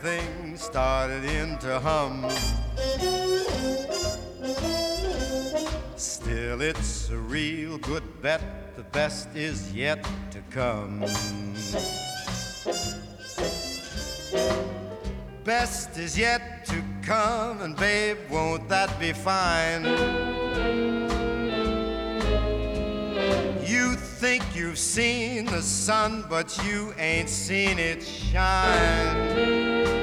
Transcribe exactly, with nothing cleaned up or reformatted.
Things started in to hum. Still, it's a real good bet. The best is yet to come. Best is yet to come, and babe, won't that be fine? You think you've seen the sun, but you ain't seen it shine.